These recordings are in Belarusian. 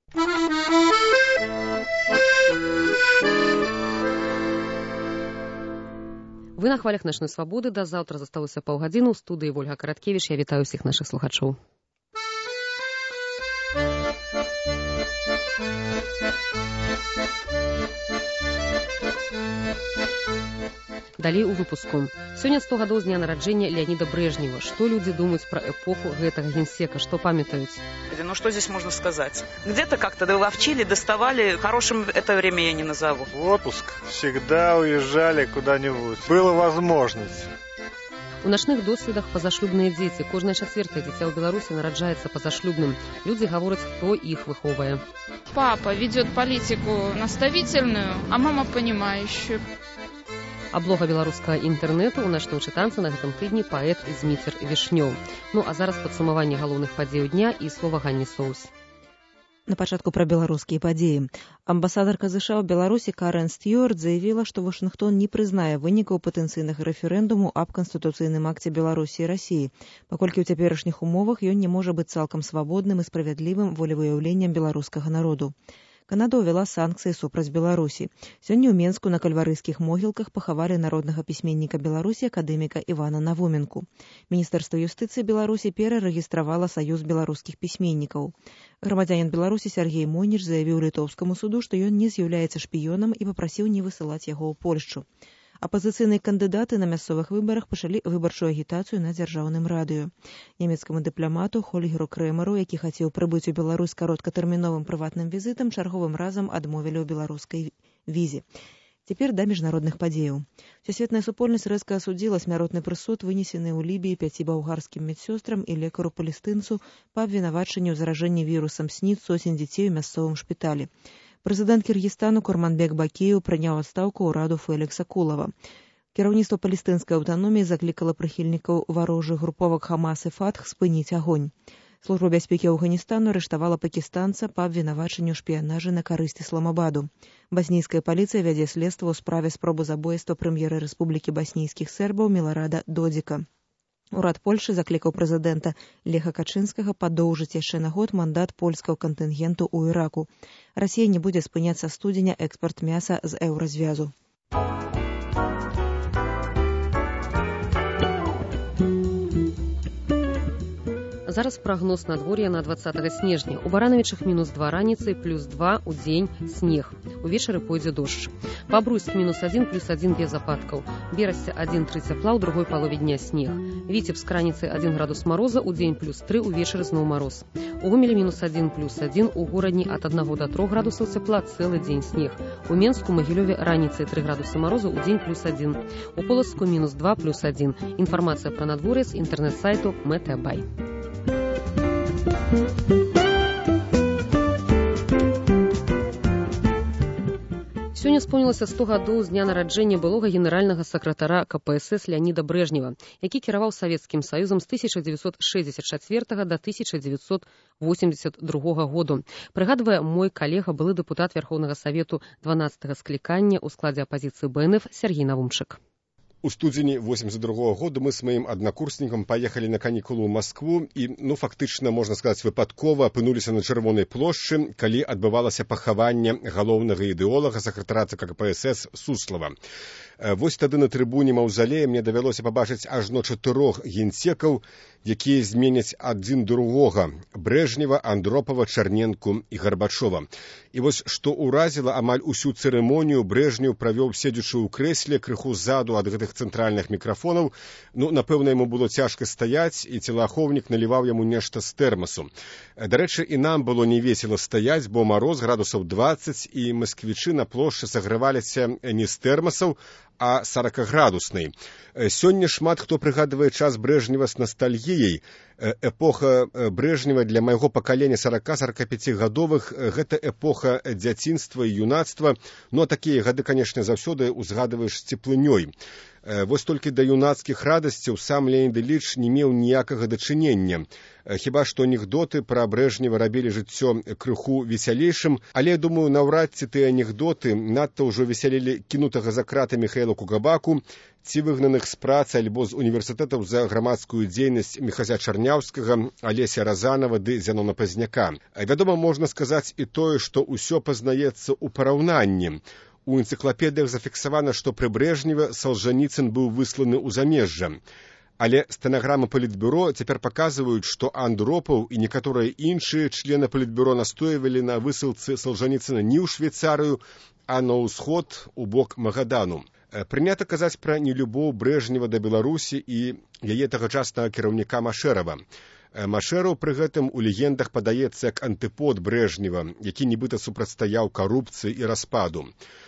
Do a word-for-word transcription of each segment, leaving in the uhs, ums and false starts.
Вы на хвалях Нашай свабоды. Да заўтра засталося паўгадзіны. У студыі Вольга Караткевіч. Я вітаю ўсіх нашых слухачоў. Далей у выпуску. Сёння сто гадоў з дня нараджэння Леонида Брежнева. Что люди думают про эпоху гэтага генсека? Что памятают? Ну что здесь можно сказать? Где-то как-то ловчили, доставали. Хорошим это время я не назову. В отпуск всегда уезжали куда-нибудь. Была возможность. У нашых досведах пазашлюбныя дзеці. Кожнае чацвёртае дзіця ў Беларусі нараджаецца пазашлюбным. Людзі гавораць, хто іх выхоўвае. Папа ведет политику наставительную, а мама понимающую. Аблога беларускага інтэрнэту ў нашым чытанцы на гэтым тыдні паэт Зміцер Вішнёў. Ну а зараз падсумаванне галоўных падзеяў дня і слова Ганні Соус. На пачатку пра беларускія падзеі. Амбасадарка ЗША ў Беларусі Карен Стюарт заявіла, што Вашынгтон не прызнае вынікаў патэнцыйнага рэферэндуму аб канстытуцыйным акце Беларусі і Расіі, паколькі ў цяперашніх умовах ён не можа быць цалкам свабодным і справядлівым волевыяўленнем беларускага народу. Канада ўвяла санкцыі супраць Беларусі. Сёння ў Менску на кальварыйскіх могілках пахавалі народнага пісьменніка Беларусі акадэміка Івана Навуменку. Міністэрства юстыцыі Беларусі перарэгістравала Саюз беларускіх пісьменнікаў. Грамадзянін Беларусі Сергей Моніч заявіў літоўскаму суду, што ён не з'яўляецца шпіёнам і папрасіў не высылаць яго ў Польшчу. Апазіцыйныя кандыдаты на мясцовых выбарах пачалі выбарчую агітацыю на дзяржаўным радыё. Нямецкаму дыпламату Хольгеру Крэмеру, які хацеў прыбыць у Беларусь кароткатэрміновым прыватным візітам, чарговым разам адмовілі ў беларускай візе. Цяпер да міжнародных падзеяў. Всесветная супольнасць рэзка асудзіла смяротны прысуд, вынесены ў Лібіі пяці балгарскім медсёстрам і лекару-палестынцу па абвінавачанні ў заражэнні вірусам СНІД сотень дзяцей у мясцовым шпіталі. Прэзідэнт Кіргізстану Курманбек Бакіеў прыняў адстаўку ўраду Фэлікса Кулава. Кіраўніцтва палестынскай аўтаноміі заклікала прыхільнікаў варожых груповак Хамас і Фатх спыніць агонь. Служба бяспекі Афганістану арыштавала пакістанца па абвінавачанню шпіянажы на карысць Ісламабаду. Баснійская паліцыя вядзе следства ў справе спробы забойства прэм'ера Рэспублікі баснійскіх сербаў Міларада Додзіка. Урад Польшы заклікаў прэзідэнта Леха Качынскага падоўжыць яшчэ на год мандат польскага кантынгенту ў Іраку. Расія не будзе спыняць са студзеня экспарт мяса з еўразвязу. Зараз прагноз надвор'я на двадцатага снежня. У Баранавічах мінус два раніцай, плюс два у дзень снег. Увечары пойдзе дождж. Бабруйск мінус адзін, плюс адзін без ападкаў. Берасця адзін тры цяпла, ў другой палове дня снег. Віцебск раніцай адзін градус мароза, у дзень плюс тры, увечары зноў мароз. У Гомелі мінус адзін, плюс адзін, у горадні ад аднаго да трох градусаў цяпла, цэлы дзень снег. У Менску, Магілёве раніцай тры градусы мароза, у дзень плюс адзін. У Полацку мінус два, плюс адзін. Інфармацыя пра надвор'е з інтэрнэт-сайту Метэабай. Сёння спомнілася сто гадоў з дня нараджэння былога генеральнага сакратара КПСС Леонида Брежнева, які кіраваў Савецкім Саюзам з тысяча дзевяцьсот шэсцьдзесят чацвёртага да тысяча дзевяцьсот восемьдесят другога году. Прыгадвае мой калега, былы дэпутат Верхоўнага Савету дванаццатага склікання ў складзе апазіцыі БНФ Сергей Навумчык. У студзені восемьдесят другога году мы с маім аднакурснікам паехалі на канікулу ў Маскву і, ну, фактычна, можна сказаць, выпадкова апынуліся на Чырвонай плошчы, калі адбывалася пахаванне галоўнага ідэолага сакратара ЦК КПСС Суслова. Вось тады на трыбуне маўзалея мне давялося пабачыць ажно чатырох генсекаў, якія зменяць адзін другога – Брежнева, Андропава, Чарненку і Гарбачова. І вось што ўразіла амаль усю цырымонію, Брежнеў правёў, седзячы ў крэсле, крыху ззаду ад гэтых цэнтральных мікрафонаў. Ну, напэўна, яму было цяжка стаяць, і целаахоўнік наліваў яму нешта з тэрмасу. Дарэчы, і нам было не весела стаяць, бо мароз градусаў дваццаць, і масквічы на плошчы саграваліся не з тэрмасаў, а сорокаградуснай. Сёння шмат хто прыгадвае час Брежнева з ностальгіяй. Эпоха Брежнева для майго пакалення сорок-сорокапяцігадовых гэта эпоха дзяцінства і юнацтва. Ну, а такія гады, канешне, заўсёды узгадваеш з цеплынёй. Вось толькі да юнацкіх радасцяў сам Леонід Іліч не меў ніякага дачынення. Хіба што анекдоты пра Брэжнева рабілі жыццё крыху весялейшым, але, думаю, наўрад ці тыя анекдоты надта ўжо весялілі кінутага за краты Міхаіла Кугабаку ці выгнаных з працы альбо з універсітэтаў за грамадскую дзейнасць Міхася Чарняўскага, Алеся Разанова ды Зянона Пазняка. Вядома, можна сказаць і тое, што ўсё пазнаецца ў параўнанні. У энцыклапедыях зафіксавана, што пры Брэжневе Салжаніцын быў высланы ў замежжа. Але стэнаграмы палітбюро цяпер паказваюць, што Андропаў і некаторыя іншыя члены палітбюро настойвалі на высылцы Салжаніцына не ў Швейцарыю, а на ўсход у бок Магадану. Прынята казаць пра нелюбоў Брэжнева да Беларусі і яе тагачаснага кіраўніка Машэрава. Машэраў пры гэтым у легендах падаецца як антыпод Брэжнева, які нібыта супрацьстаяў карупцыі і распаду.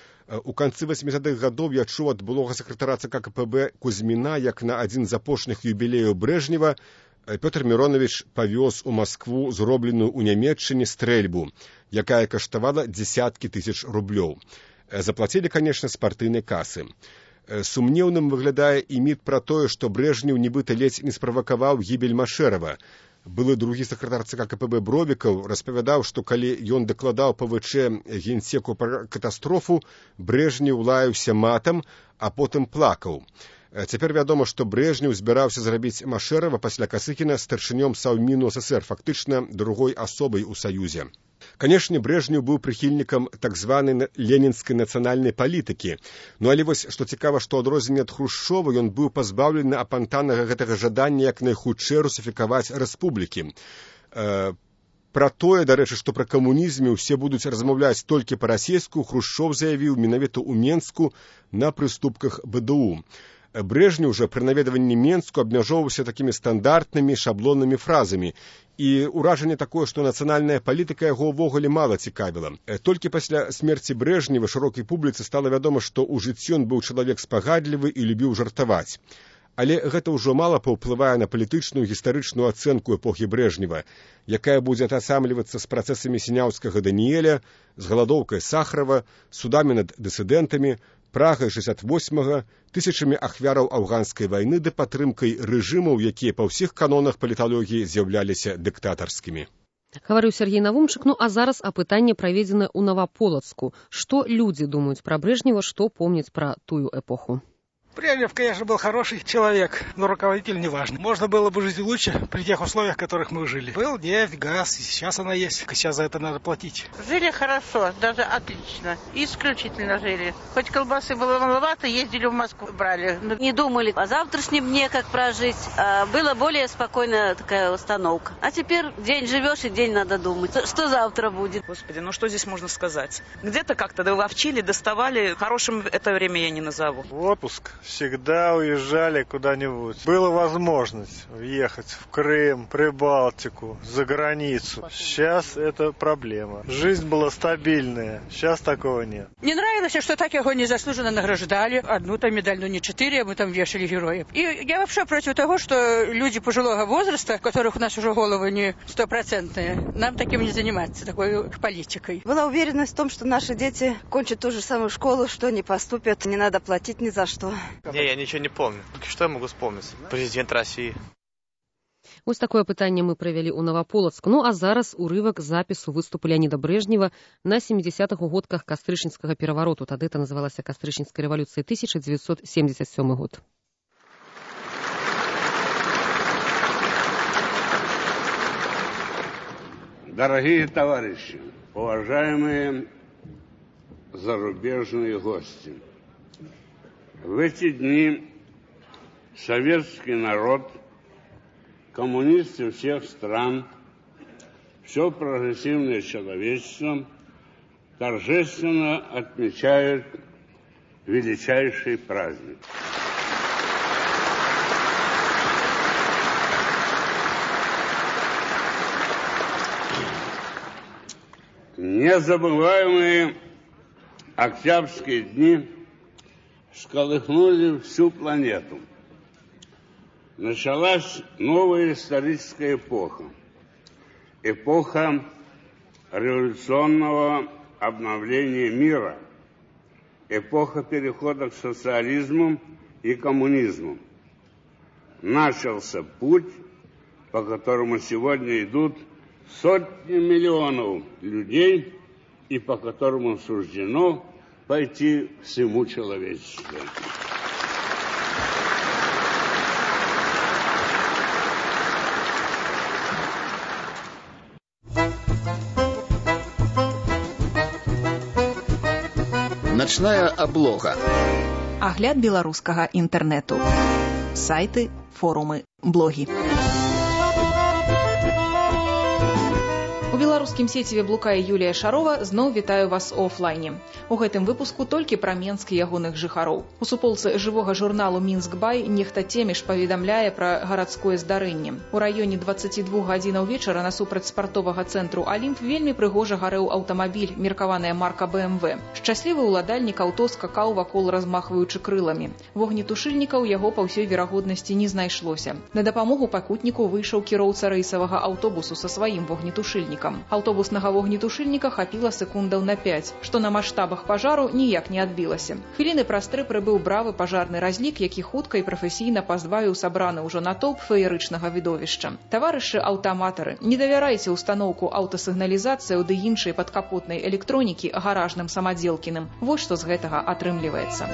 У канцы васьмідзесятых гадоў я чуў ад былога сакратара ЦК КПБ Кузьміна, як на адзін з апошніх юбілеяў Брэжнева Пётр Міронович павёз у Маскву зробленую ў Нямецчыне стрэльбу, якая каштавала дзесяткі тысяч рублёў. Заплацілі, канешне, з партыйнай касы. Сумнеўным выглядае і міт пра тое, што Брэжнеў нібыта ледзь не справакаваў гібель Машэрава. Былы другі сакратар ЦК КПБ Бровікаў распавядаў, што калі ён дакладаў ПВЧ генсеку пра катастрофу, Брэжнеў лаяўся матам, а потым плакаў. Цяпер вядома, што Брэжнеў збіраўся зрабіць Машэрава пасля Касыхіна старшынём Саўміну СССР, фактычна другой асобай у Саюзе. Канешне, Брэжнеў быў прыхільнікам так званай ленінскай нацыянальнай палітыкі. Ну, але вось, што цікава, што адрозненне ад Хрушчова ён быў пазбаўлены апантанага гэтага жадання як найхутчэй русіфікаваць рэспублікі. Э, пра тое, дарэчы, што пра камунізме ўсе будуць размаўляць толькі па-расейску, Хрушчов заявіў менавіта ў Менску на прыступках БДУ. Брэжнеў жа пры наведванні Менску абмяжоўваўся такімі стандартнымі шаблоннымі фразамі. І ўражанне такое, што нацыянальная палітыка яго ўвогуле мала цікавіла. Толькі пасля смерці Брэжнева шырокай публіцы стала вядома, што ў жыцці ён быў чалавек спагадлівы і любіў жартаваць. Але гэта ўжо мала паўплывае на палітычную гістарычную ацэнку эпохі Брэжнева, якая будзе атасамлівацца з працэсамі сіняўскага Даніэля, з галадоўкай Сахарова, судамі над дысідэнтамі, Прагай шэсцьдзесят восьмага, тысячамі ахвяраў афганскай вайны ды падтрымкай рэжымаў, якія па ўсіх канонах паліталогіі з'яўляліся дыктатарскімі. Гаварыў Сергей Навумчык, ну а зараз апытанне праведзена ў Новополацку. Што людзі думаюць пра Брэжнева, што помняць пра тую эпоху? Брежнев, конечно, был хороший человек, но руководитель не важно. Можно было бы жить лучше при тех условиях, в которых мы жили. Был нефть, газ, и сейчас она есть. Сейчас за это надо платить. Жили хорошо, даже отлично. Исключительно жили. Хоть колбасы было маловато, ездили в Москву, брали. Не думали о завтрашнем дне, как прожить. А была более спокойная такая установка. А теперь день живешь, и день надо думать. Что завтра будет? Господи, ну что здесь можно сказать? Где-то как-то доловчили, доставали. Хорошим это время я не назову. В отпуск всегда уезжали куда-нибудь. Была возможность въехать в Крым, Прибалтику, за границу. Сейчас это проблема. Жизнь была стабильная. Сейчас такого нет. Не нравилось, что так его незаслуженно награждали. Одну там медаль, ну не четыре, мы там вешали героев. И я вообще против того, что люди пожилого возраста, у которых у нас уже головы не стопроцентные, нам таким не заниматься, такой политикой. Была уверенность в том, что наши дети кончат ту же самую школу, что не поступят, не надо платить ни за что. Не, я ничего не помню. Что я могу вспомнить? Президент России. Вось такое пытанне мы правялі ў Новополацку. Ну а зараз урывак запісу выступу Леоніда Брэжнева на семидесятых годках кастрычніцкага перавароту. Тады это называлася кастрычніцкай рэвалюцыяй тысяча девятьсот семьдесят седьмой год. Дорогие товарищи, уважаемые зарубежные гости, в эти дни советский народ, коммунисты всех стран, все прогрессивное человечество торжественно отмечают величайший праздник. Незабываемые октябрьские дни всколыхнули всю планету. Началась новая историческая эпоха. Эпоха революционного обновления мира. Эпоха перехода к социализму и коммунизмом. Начался путь, по которому сегодня идут сотни миллионов людей и по которому суждено пойти всему человечеству. Начная облога. Агляд беларускага інтэрнэту. Сайты, форумы, блогі. У беларускім сеціве блукае Юлія Шарова, зноў вітаю вас у офлайне. У гэтым выпуску толькі пра Менск і ягоных жыхароў. У суполцы жывога журналу «Мінск-Бай» нехта Цеміш паведамляе пра гарадское здарэнне. У раёне дваццаці двух гадзінаў вечара насупраць спартовага цэнтру «Алімп» вельмі прыгожа гарэў аўтамабіль, меркаваная марка бэ эм вэ. Шчаслівы ўладальнік аўто скакаў вакол, размахваючы крыламі. Вогнетушыльнікаў яго па ўсёй верагоднасці не знайшлося. На дапамогу пакутніку выйшаў кіроўца рэйсавага аўтобусу са сваім вогнетушыльнікам. Аўтобуснага вогнетушыльніка хапіла секундаў на пяць, што на маштабах пажару ніяк не адбілася. Хвіліны праз тры прыбыў бравы пажарны разлік, які хутка і прафесійна паздваіў сабраны ўжо натоўп феерычнага відовішча. Таварышы аўтаматары, не давярайце ўстаноўку аўтасігналізацыі ды іншай падкапотнай электронікі гаражным самадзелкіным. Вось што з гэтага атрымліваецца.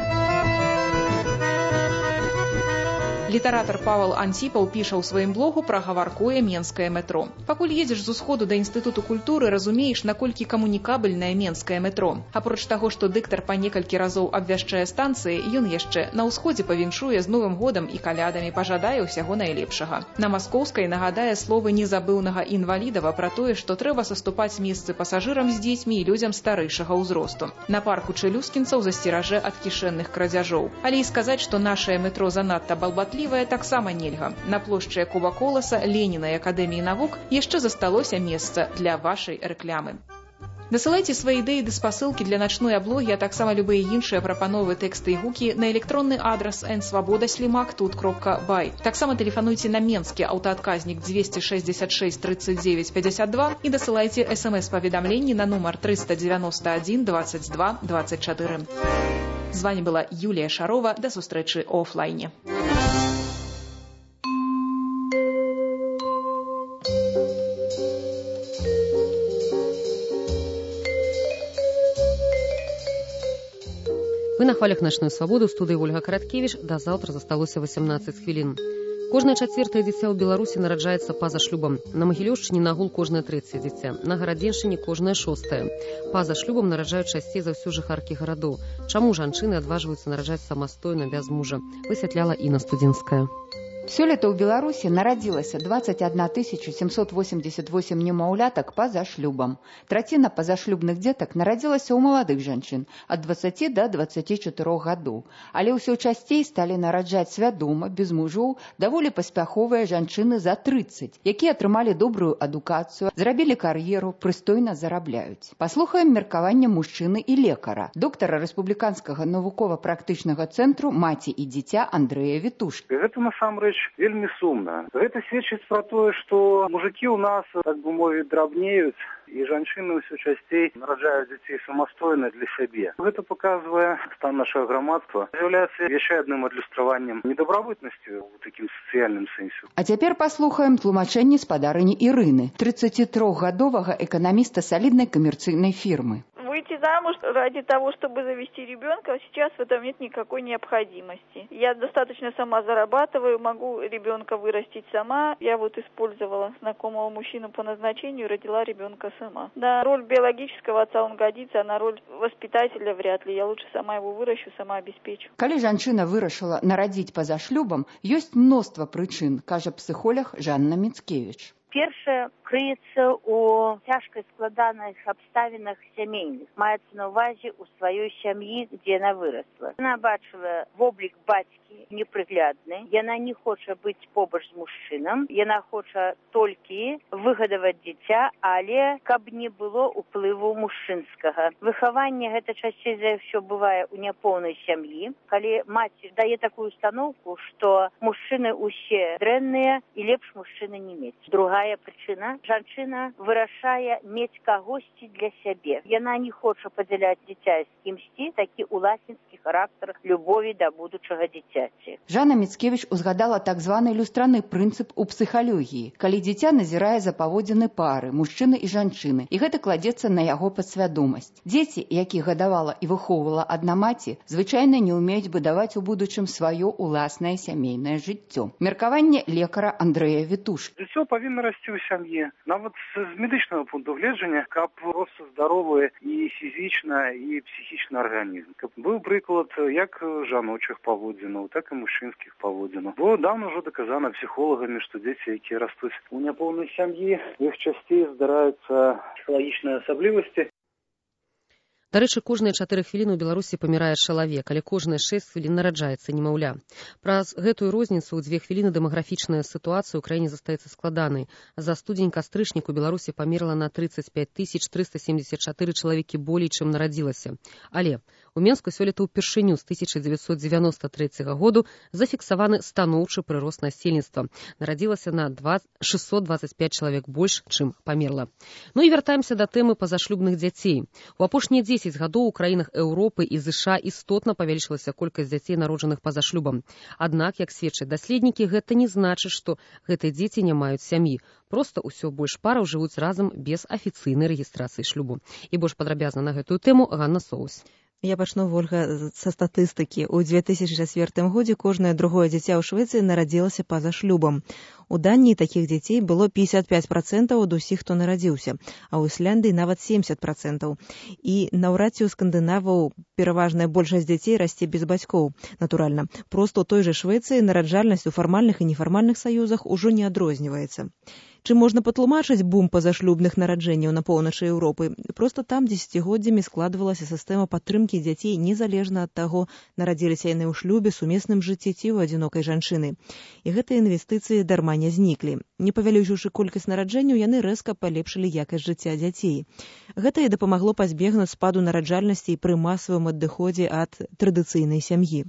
Літаратар Павал Антипаў піша ў сваім блогу пра гаваркое менскае метро. Пакуль едзеш з усходу да інстытуту культуры, разумееш, наколькі камунікабельнае менскае метро. Апроч таго, што дыктар па некалькі разоў абвяшчае станцыі, ён яшчэ на ўсходзе павіншуе з Новым годам і калядамі, пажадае ўсяго найлепшага. На маскоўскай нагадае словы незабыўнага Інвалідава пра тое, што трэба саступаць месцы пасажырам з дзецьмі і людзям старэйшага ўзросту. На парку чэлюскінцаў засцеражэ ад кішэнных крадзяжоў. Але і сказаць, што нашае метро занадта балбатлівае, таксама нельга. На плошчы Якуба Коласа, Леніна і Акадэміі навук яшчэ засталося месца для вашай рэклямы. Дасылайце свае ідэі ды спасылкі для начной аблогі, а таксама любыя іншыя прапановы, тэксты і гукі на электронны адрас эн свабода слімак тут кропка бай. Таксама тэлефануйце на менскі аўтаадказнік двести шестьдесят шесть тридцать девять пятьдесят два і дасылайце эс эм эс-паведамленні на нумар триста девяносто один двадцать два двадцать четыре. З вами была Юлія Шарова. Да сустрэчы у офлайне. Вы на хвалях «Начной свабоды» ў студыі Ольга Караткевіч. Да заўтра засталося восемнадцать хвілін. Кожнае чацвёртае дзіця ў Беларусі нараджаецца па-за шлюбам. На Магілёўшчыне нагул кожнае трэцяе дзіця. На Гарадзеншчыне кожнае шостае. Па-за шлюбам нараджаюць часцей за ўсё жыхаркі гарадоў. Чаму жанчыны адважваюцца нараджаць самастойна без мужа? Высвятляла Інна Студзінская. Сёлета ў Беларусі нарадзілася двадцать одна тысяча семьсот восемьдесят восемь немаўлятак па-за шлюбам. Траціна пазашлюбных дзетак нарадзілася ў маладых жанчын ад двадцаці да двадцаці чатырох гадоў. Але ўсё часцей сталі нараджаць свядома, без мужоў, даволі паспяховыя жанчыны за трыццаць, якія атрымалі добрую адукацыю, зрабілі кар'еру, прыстойна зарабляюць. Паслухаем меркаванне мужчыны і лекара, доктара рэспубліканскага навукова-практычнага цэнтру «Маці і дзіця» Андрэя Вітушкі. Гэта насамрэч вельмі сумна. Гэта сведчыць пра тое, што мужыкі ў нас, так бы мовіць, драбнеюць, і жанчыны ўсё часцей нараджаюць дзяцей самастойна для сябе. Гэта паказвае стан нашага грамадства. З'яўляецца яшчэ адным адлюстраваннем недабрабытнасці ў такім сацыяльным сэнсе. А цяпер паслухаем тлумачэнне спадарыні Ірыны, тридцатитрохгадовага эканаміста саліднай камерцыйнай фірмы. Выйти замуж ради того, чтобы завести ребенка, сейчас в этом нет никакой необходимости. Я достаточно сама зарабатываю, могу ребенка вырастить сама. Я вот использовала знакомого мужчину по назначению, родила ребенка сама. На роль биологического отца он годится, а на роль воспитателя вряд ли. Я лучше сама его выращу, сама обеспечу. Калі жанчына вырашыла нарадзіць па-за шлюбам, ёсць мноства прычын, кажа псіхолог Жанна Міцкевіч. Першае крыецца ў цяжкай складаных абставінах сямейных. Маецца на ўвазе ў сваёй сям'і, дзе яна вырасла. Яна бачыла воблік бацькі непрыглядны, яна не хоча быць побач з мужчынам, яна хоча толькі выгадаваць дзіця, але каб не было ўплыву мужчынскага. Выхаванне гэта часцей за ўсё бывае ў няпоўнай сям'і, калі маці дае такую установку, што мужчыны ўсе дрэнныя і лепш мужчыны не мець. Другая прычына Сёння жанчына вырашае мець кагосьці для сябе. Яна не хоча падзяляць дзіця з кімсьці, такі уласніцкі характар любові да будучага дзіцяці. Жанна Міцкевіч узгадала так званы люстраны прынцып у псіхалогіі, калі дзіця назірае за паводзіны пары, мужчыны і жанчыны, і гэта кладзецца на яго падсвядомасць. Дзеці, якіх гадавала і выхоўвала адна маці, звычайна не ўмеюць будаваць у будучым сваё уласнае сямейнае жыццё. Меркаванне лекара Андрэя Вітушкі. Дзіцё павінна расці ў сям'і. Нават з медычнага пункту гледжання, каб рос здаровы і фізічна, і псіхічны арганізм. Каб быў прыклад як жаночых паводзінаў, так і мужчынскіх паводзінаў. Бо даўно ўжо даказана псіхолагамі, што дзеці, якія растуць у няпоўнай сям'і, іх часцей здараюцца псіхалагічныя асаблівасці. Дарэчы, кожныя чатыры хвіліны ў Беларусі памірае чалавек, але кожныя шэсць хвілін нараджаецца немаўля. Праз гэтую розніцу ў дзве хвіліны дэмаграфічная сітуацыя ў краіне застаецца складанай. За студзень-кастрычнік у Беларусі памерла на тридцать пять тысяч триста семьдесят четыре чалавекі болей, чым нарадзілася. Але у Менску сёлета ўпершыню з тысяча дзевяцьсот дзевяноста трэцяга году зафіксаваны станоўчы прырост насельніцтва. Нарадзілася на шестьсот двадцать пять чалавек больш, чым памерла. Ну і вяртаемся да тэмы пазашлюбных дзяцей. У апошнія дзесяць гадоў у краінах Еўропы і ЗША істотна павялічылася колькасць дзяцей, народжаных па-за шлюбам. Аднак, як сведчаць даследнікі, гэта не значыць, што гэтыя дзеці не маюць сям'і. Проста ўсё больш параў жывуць разам без афіцыйнай рэгістрацыі шлюбу. І больш падрабязна на гэтую тэму Ганна Соус. Я пачну, Вольга, са статыстыкі. У две тысячы чацвёртым годзе кожнае другое дзіця ў Швецыі нарадзілася па-за шлюбам. У Даніі такіх дзяцей было пятьдесят пять процентов ад усіх, хто нарадзіўся, а ў Ісляндыі нават семьдесят процентов. І наўрад ці ў скандынаваў пераважная большасць дзяцей расце без бацькоў. Натуральна, проста ў той жа Швецыі нараджальнасць у фармальных і нефармальных саюзах ужо не адрозніваецца. Чым можна патлумачыць бум пазашлюбных нараджэнняў на поўначы Еўропы? Проста там дзесяцігоддзямі складвалася сістэма падтрымкі дзяцей незалежна ад таго, нарадзіліся яны ў шлюбе, сумесным жыцці ці ў адзінокай жанчыны. І гэтыя інвестыцыі дарма не зніклі. Не павялічыўшы колькасць нараджэнняў, яны рэзка палепшылі якасць жыцця дзяцей. Гэта і дапамагло пазбегнуць спаду нараджальнасці пры масавым адыходзе ад традыцыйнай сям'і.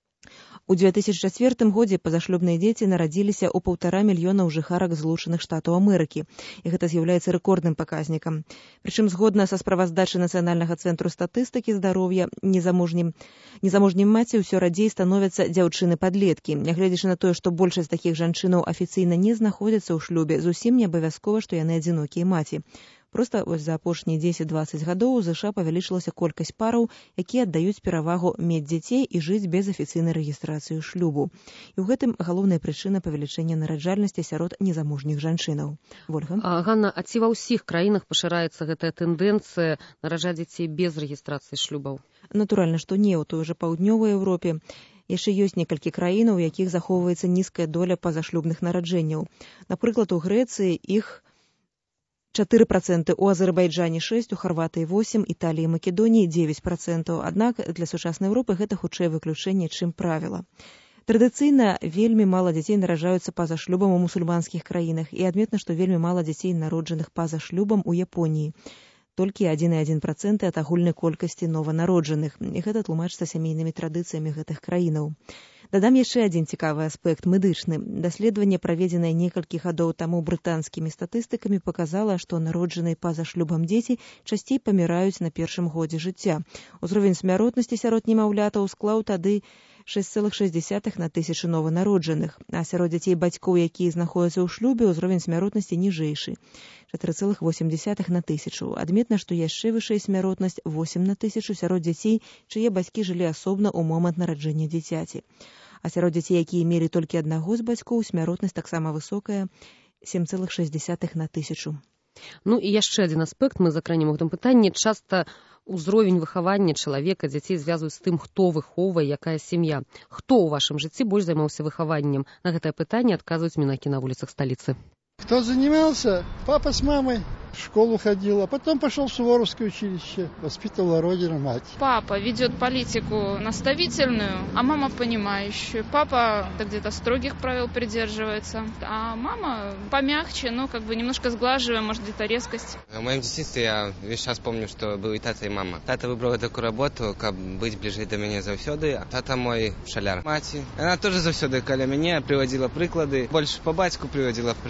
У две тысячи чацвёртым годзе пазашлюбныя дзеці нарадзіліся ў паўтара мільёнаў жыхарак Злучаных Штатаў Амерыкі, і гэта з'яўляецца рэкордным паказнікам. Прычым, згодна са справаздачай Нацыянальнага цэнтру статыстыкі здароўя, незамужнім незамужнім маці ўсё радзей становяцца дзяўчыны-падлеткі. Нягледзячы на тое, што большасць такіх жанчынаў афіцыйна не знаходзяцца ў шлюбе, зусім не абавязкова, што яны адзінокія маці. Проста вось за апошнія дзесяць-дваццаць гадоў у ЗША павялічылася колькасць параў, якія аддаюць перавагу мець дзяцей і жыць без афіцыйнай рэгістрацыі шлюбу. І ў гэтым галоўная прычына павелічэння нараджальнасці сярод незамужніх жанчынаў. Вольга? А, Ганна, а ці ва ўсіх краінах пашыраецца гэтая тэндэнцыя нараджаць дзяцей без рэгістрацыі шлюбаў? Натуральна, што не ў той жа паўднёвай Еўропе. Яшчэ ёсць некалькі краінаў, у якіх захоўваецца нізкая доля пазашлюбных нараджэнняў. Напрыклад, у Грэцыі іх четыре процента, у Азербайджане шесть, у Хорватыі восемь, Італіі і Македоніі девять процентов. Аднак для сучаснай Еўропы гэта хутчэй выключэнне, чым правіла. Традыцыйна вельмі мала дзяцей нараджаюцца па-за шлюбам у мусульманскіх краінах, і адметна, што вельмі мала дзяцей, народжаных па-за шлюбам у Японіі. Толькі адзін цалых адзін процент ад агульнай колькасці нованароджаных. І гэта тлумачыцца сямейнымі традыцыямі гэтых краінаў. Дадам яшчэ адзін цікавы аспект медычны. Даследаванне, праведзенае некалькі гадоў таму брытанскімі статыстыкамі, паказала, што народжаныя па-за шлюбам дзеці часцей паміраюць на першым годзе жыцця. Узровень смяротнасці сярод немаўлятаў склаў тады шесть цалых шесть десятых на тысячу нованароджаных, а сярод дзяцей бацькоў, якія знаходзяцца ў шлюбе, ўзровень смяротнасці ніжэйшы чатыры цалых восемь десятых на тысячу. Адметна, што яшчэ вышэй смяротнасць восемь на тысячу сярод дзяцей, чые бацькі жылі асобна ў момант нараджэння дзіцяці. А сярод дзяцей, якія мелі толькі аднаго з бацькоў, смяротнасць таксама высокая сем цалых шесть десятых на тысячу. Ну і яшчэ адзін аспект мы закранем у гэтым пытанні. Часта узровень выхавання чалавека, дзяцей звязваюць з тым, хто выхоўвае, якая сям'я. Хто ў вашым жыцці больш займаўся выхаваннем? На гэтае пытанне адказваюць мінакі на вуліцах сталіцы. Кто занимался? Папа с мамой. В школу ходил, а потом пошел в Суворовское училище. Воспитывала родина, мать. Папа ведет политику наставительную, а мама понимающую. Папа где-то строгих правил придерживается, а мама помягче, но как бы немножко сглаживая, может, где-то резкость. В моем детстве я весь час помню, что был и тата, и мама. Тата выбрала такую работу, как быть ближе до меня завсёды, а тата мой шаляр. Мать, она тоже завсёды каля меня приводила приклады, больше по батьку приводила приклады.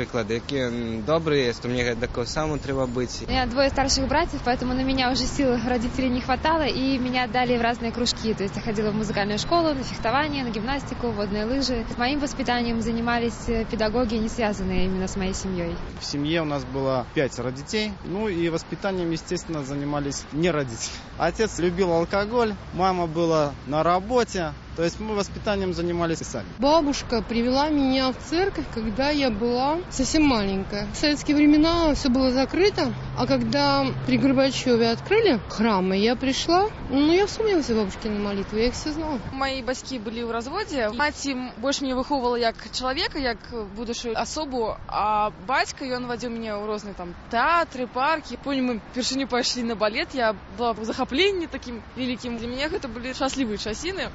такие добрые, что мне такого самого треба быть. У меня двое старших братьев, поэтому на меня уже сил родителей не хватало, и меня отдали в разные кружки. То есть я ходила в музыкальную школу, на фехтование, на гимнастику, водные лыжи. Моим воспитанием занимались педагоги, не связанные именно с моей семьей. В семье у нас было пятеро детей, ну и воспитанием, естественно, занимались не родители. Отец любил алкоголь, мама была на работе. То есть мы воспитанием занимались и сами. Бабушка привела меня в церковь, когда я была совсем маленькая. В советские времена все было закрыто, а когда при Горбачеве открыли храмы, я пришла, ну я вспомнила все бабушкины молитвы, я их все знала. Мои бацькі былі ў разводзе. Маці больш мяне выхоўвала як чалавека, як будучую асобу, а бацька, ён вадзіў мяне ў розныя там тэатры, паркі. Помню, мы першыню пайшлі на балет, я была ў захапленні такім вялікім. Для мяне гэта былі шчаслівыя часіны.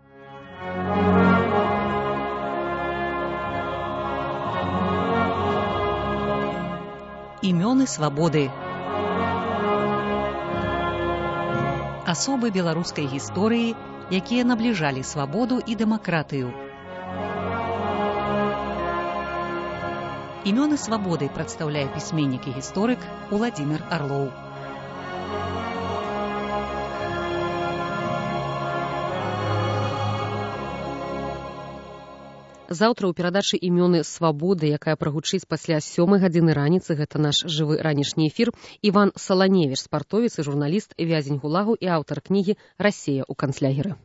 Імёны свабоды. Асобы беларускай гісторыі, якія набліжалі свабоду і дэмакратыю. Імёны свабоды прадстаўляе пісьменнік і гісторык Уладзімір Арлоў. Заўтра ў перадачы імёны свабоды, якая прагучыць пасля сёмай гадзіны раніцы, гэта наш жывы ранішні эфір, Іван Саланевіч, спартовец і журналіст, вязень гулагу і аўтар кнігі «Расія ў канцлягеры».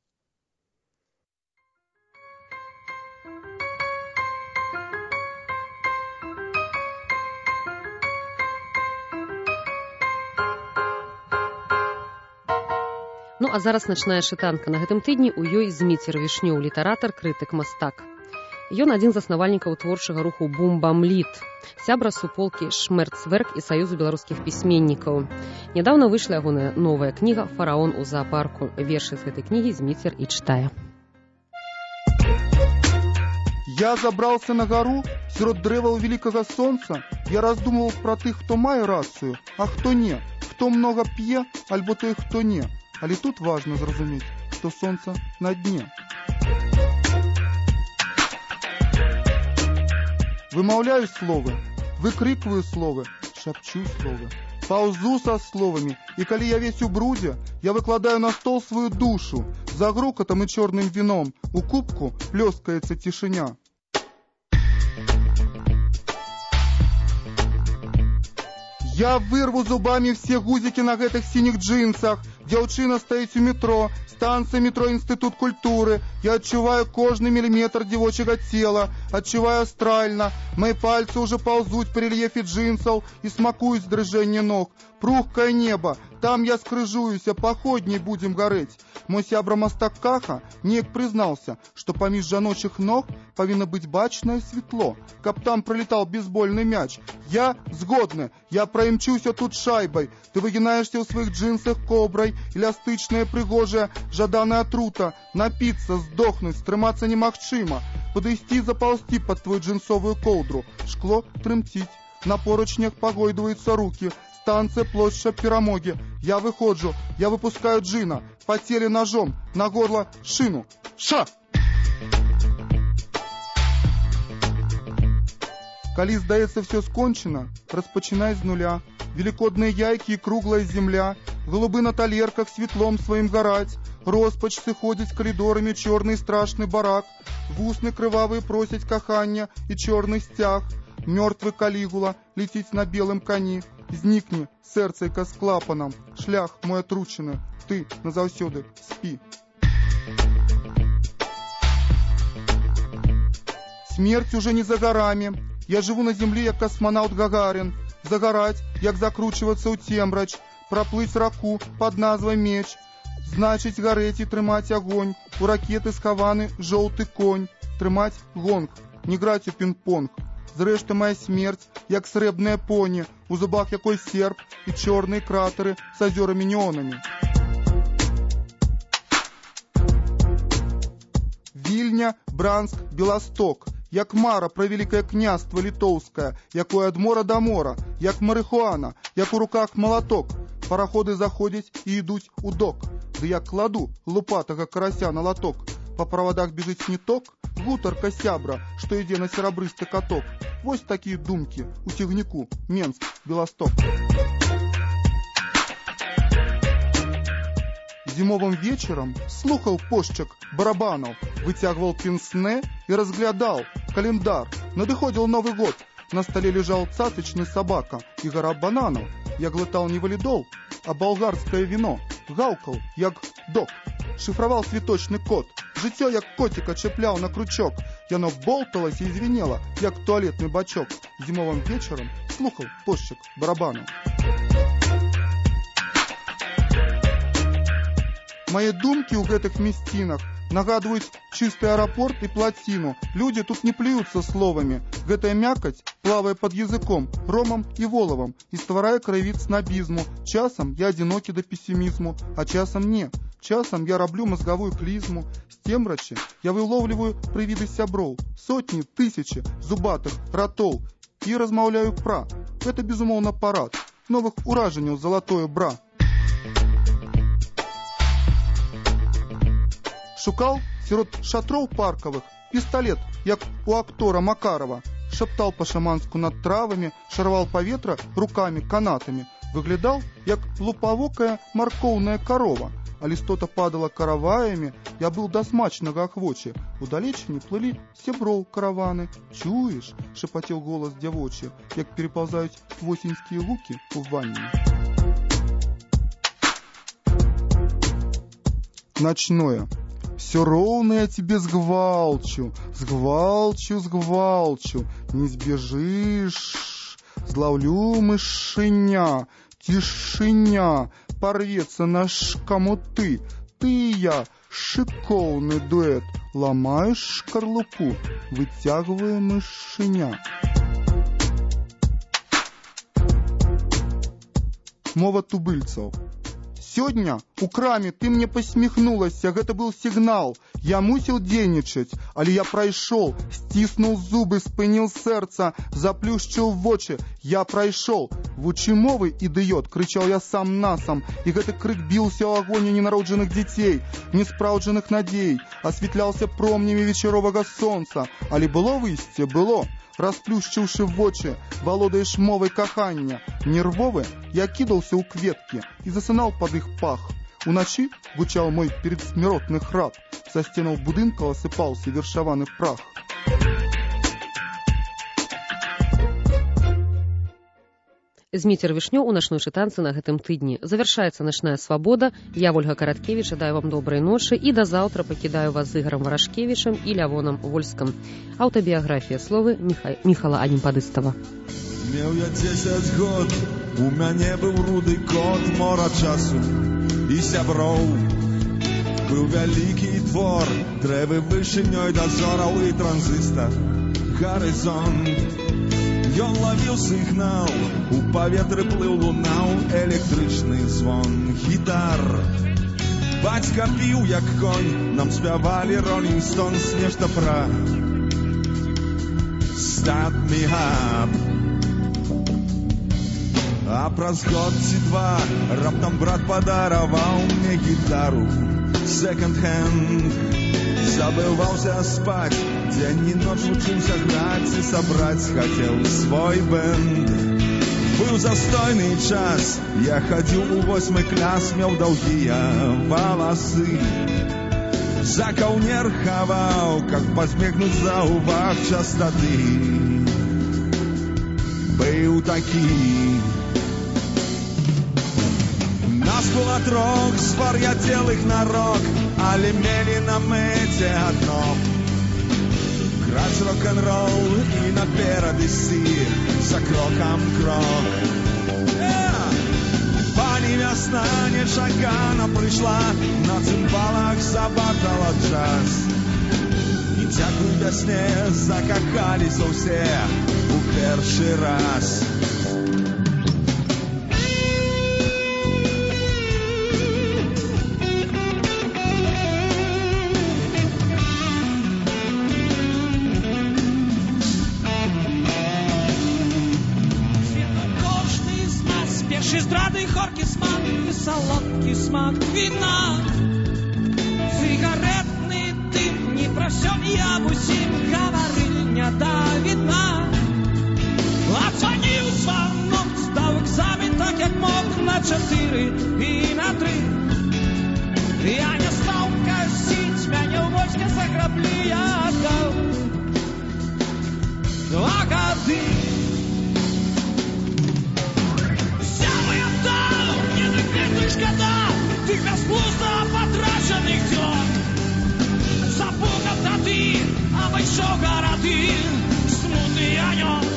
Ну а зараз начная чытанка. На гэтым тыдні ў ёй Зміцер Вішнёў, літаратар, крытык, мастак. Ён адзін з заснавальнікаў творчага руху «Бум-бам-літ», сябра суполкі «Шмерцверк» і Саюзу беларускіх пісьменнікаў. Нядаўна выйшла ягоная новая кніга «Фараон у зоапарку». Вершы з гэтай кнігі Зміцер і чытае. Я забрался на гору срод дрэваў великого солнца. Я раздумывал про тых, хто мае рацыю, а хто не, хто много п'е, альбо той, хто не. Але тут важно зразумець, што сонца на дне. Вымаўляю словы, выкрикиваю словы, шапчу словы, паўзу со словами, и калі я весь у бруде, я выкладаю на стол свою душу. За грукотом и черным вином у кубку плескается тишиня. Я вырву зубами все гузики на гэтых синих джинсах. Дзяўчына стаіць у метро, станция метро Институт культуры. Я адчуваю кожны миллиметр девочего тела, адчуваю астрально. Мои пальцы уже ползут по рельефе джинсов и смакуюсь дрыжэнне ног. Пругкое небо, там я скрыжуюся, походней будем гореть. Мой сябра мастак Каха неяк признался, что поміж жаночых ног повинно быть бачное светло, каб там пролетал бейсбольный мяч. Я згодны, я проимчуся тут шайбой. Ты выгинаешься в своих джинсах коброй, эластычная пригожая, жаданая отрута. Напиться, сдохнуть, стрыматься немагчыма. Подойти, заползти под твою джинсовую колдру. Шкло трымтить, на поручнях погойдываются руки. Станция площадь Перамоги. Я выходжу, я выпускаю джина. По теле ножом, на горло шину. Ша! Калі здаецца все скончено, распачинай з нуля. Великодные яйки и круглая земля, голубы на талерках светлом своим горать, роспач сыходить коридорами черный страшный барак, вусны кровавые просить кахання и черный стяг, мертвый Калигула летить на белом коні, зникни, сердцейка с клапаном, шлях мой отручены, ты назаўсёды спи. Смерть уже не за горами, я живу на земле, як космонавт Гагарин, загорать, як закручиваться у тембрач, проплыть раку под назвой меч, значить гореть и трымать огонь, у ракеты схованы желтый конь, трымать гонг, не грать у пинг-понг. Зрэшты моя смерть, як срэбная пони, у зубах якой серп и черные кратеры с озерами-неонами. Вільня, Бранск, Белосток, як мара про великое княство литовское, якое ад мора до мора, як марихуана, як у руках молоток. Пароходы заходять и идуть у док. Да я кладу лупатого карася на лоток. По проводах бежит сниток, гутарка сябра, што ідзе на серабрысты каток. Вось такія думкі у цягніку Менск, Беласток. Зимовым вечером слухал пошчак барабанов, вытягивал пенсне и разглядал календарь. Надыходил Новый год. На столе лежал цацечный собака и гора бананов. Я глотал не валидол, а болгарское вино. Гавкал, як дог. Шифровал цветочный код. Житё, як котика, чеплял на крючок. Яно болталось и звенело, як туалетный бачок. Зимовым вечером слухал пошчак барабанов. Мои думки у гэтых мясцінах нагадваюць чысты аэропорт и плотину. Люди тут не плюются словами. Гэтая мякаць плавае под языком, ромом и воловом и стварае краевід снобизму. Часам я одинокі до пессимизму, а часам не. Часам я раблю мозговую клизму. С темрачи я выловливаю прывиды сяброў, сотни, тысячи зубатых ротоў и размаўляю пра. Это, безумоўна, парад новых уражанняў золотое бра. Шукал сярод шатроў паркавых пісталет, як у актора Макарова. Шаптал по-шаманску над травами, шарвал паветра руками, канатами. Выглядал, як лупавокая маркоўная корова. А листота падала караваями, я был до смачнага ахвочи. Удалечине плыли сяброў караваны. Чуешь? Шепотел голос дзявочы, як переползают восеньские луки у ванне. Ночное. Все ровно я тебе сгвалчу, сгвалчу, сгвалчу, не сбежишь, зловлю мышиня, тишиня, порвется наш комуты, ты и я, шиковный дуэт, ломаешь шкарлупу, вытягивая мышиня. Мова тубыльцаў. Сегодня у краме ты мне посмехнулася, гэта был сигнал. Я мусил дзейнічаць, але я прайшоў, стиснул зубы, спыніл сэрца, заплюшчыў вочы. Я прайшоў. Вучы мовы, ідыёт, крычаў я сам насам, і гэты крык біўся ў агоні ненароджаных дзяцей, неспраўджаных надзей, асвятляўся промнямі вечаровага сонца. Але было выйсце, было. Расплющивши вочы, володаешь мовой кахання. Нервовы, я кидался у кветки и засынал под их пах. Уночи гучал мой передсмертный храп. Со стенов будынка осыпался вершаваны прах. Зміцер Вішнёў у начной чытанцы на гэтым тыдні. Завяршаецца начная свабода. Я, Ольга Караткевич, жадаю вам добрай ночы і да заўтра пакідаю вас з Ігорам Варашкевічам і Лявонам Вольскам. Аўтабіяграфія, словы Міха... Міхала Анімпадыстава. Меў я дзесяць год, у мяне быў руды кот, мора часу і сяброў. Быў вялікі твор, дрэвы вышынёй дазораў і транзістар, гарызонт. Ён лавіў сігнал, у паветры плыў лунаў электрычны звон гітар. Бацька піў, як конь, нам спявалі Rolling Stones нешта пра Start me up. А праз год ці два раптам брат падараваў мне гітару second hand. Забываўся спаць, дзень і ноч вучыўся граць і сабраць хацеў свой бэнд. Быў застойны час, я хадзіў у восьмы клас, меў даўгія валасы. За каўнер хаваў, каб пазмекнуць за ўваг частоты. Быў такі. Нас было трох звар'яцелых на рок, але мелі на мэце адно — граць рок-н-рол і наперад ісці за крокам крок. Пані вясна нечакана прыйшла, на цымбалах забатала джаз. І дзякуй вясне закахаліся ўсе у першы раз. Здрады, хоркі смак і салодкі смак віна. Цыгаретны дым не прощает. все я б усім гаварыў, не давідна. Адзваніў звонок, здаў экзамен так, як мог, на чатыры і на тры. Я не стаў касіць, мяне ў войске заграблі, я аддаў два гады. Взял и отдал, мне так ведь шкода тых бязглузда потрачаных дзён. Запугав тады, абайшоў гарады, смутны анёл.